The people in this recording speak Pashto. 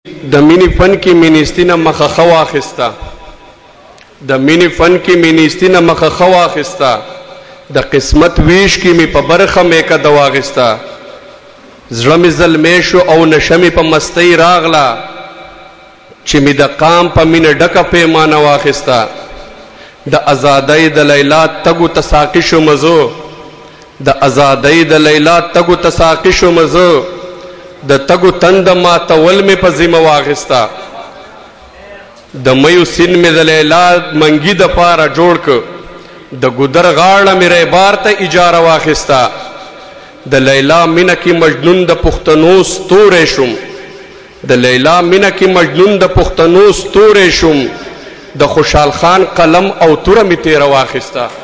د مینی فن کې مینستینه مخه خو واخستا د مینی فن کې مینستینه مخه خو واخستا د قسمت ویش کې می په برخه می کا دواغستا زړه می ظلمې شو او نشمه په مستی راغلا چې می د قام په مینه ډکه پیمانه واخستا د ازادۍ د لیلا تګو تساقش مزو د ازادۍ د لیلا تګو تساقش مزو د تګو تند ما تول می په ذمہ واغستا د مېو سین می د لیلا منګي د پاره جوړ ک د ګدر غاړه می ریبار ته اجاره واخستا د لیلا مینه کی مجنون د پښتنو ستورې شوم د لیلا مینه کی مجنون د پښتنو ستورې شوم د خوشحال خان قلم او تور می تیر واخستا